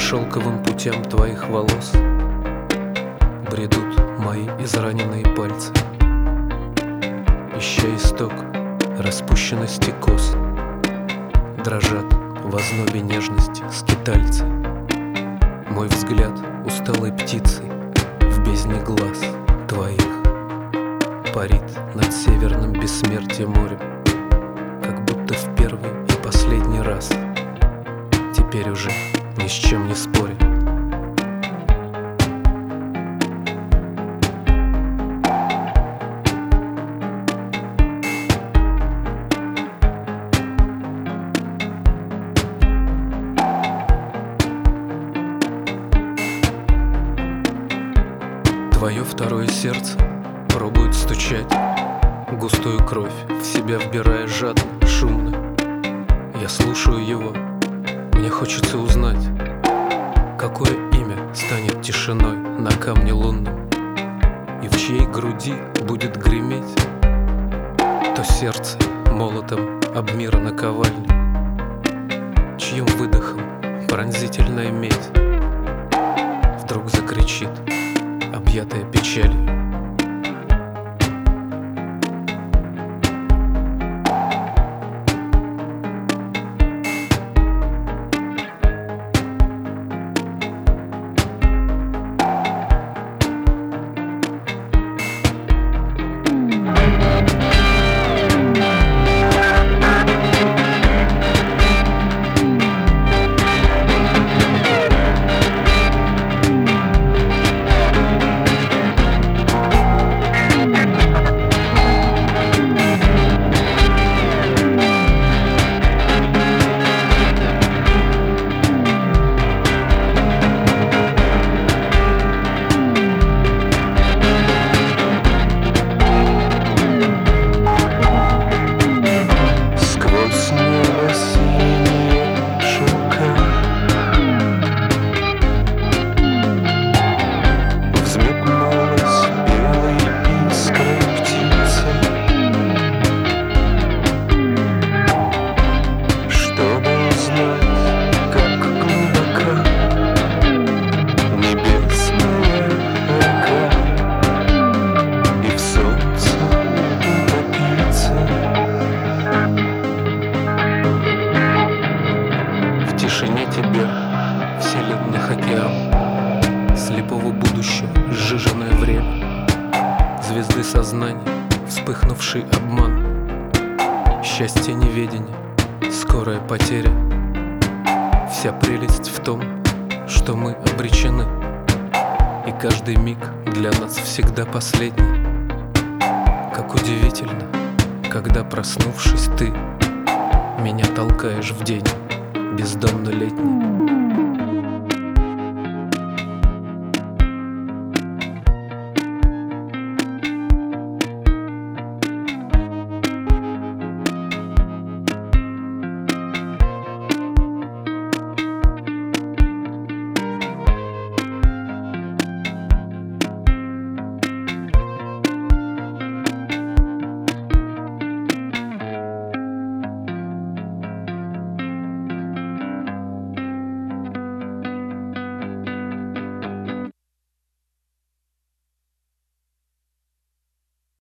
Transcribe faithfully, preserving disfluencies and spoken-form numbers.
шелковым путям твоих волос бредут мои израненные пальцы, ища исток распущенности кос. Дрожат в ознобе нежности скитальцы. Мой взгляд усталой птицей в бездне глаз твоих парит над северным бессмертием морем, как будто в первый и последний раз, теперь уже ни с чем не споря. Твое второе сердце пробует стучать, густую кровь в себя вбирая жадно, шумно. Я слушаю его, мне хочется узнать, какое имя станет тишиной на камне лунном, и в чьей груди будет греметь то сердце молотом об мир наковальни, чьим выдохом пронзительная медь вдруг закричит, объятая печалью. Тебя вселенных океан, слепого будущего сжиженное время, звезды сознания, вспыхнувший обман, счастье неведения, скорая потеря. Вся прелесть в том, что мы обречены, и каждый миг для нас всегда последний. Как удивительно, когда, проснувшись, ты меня толкаешь в день бездомно летний.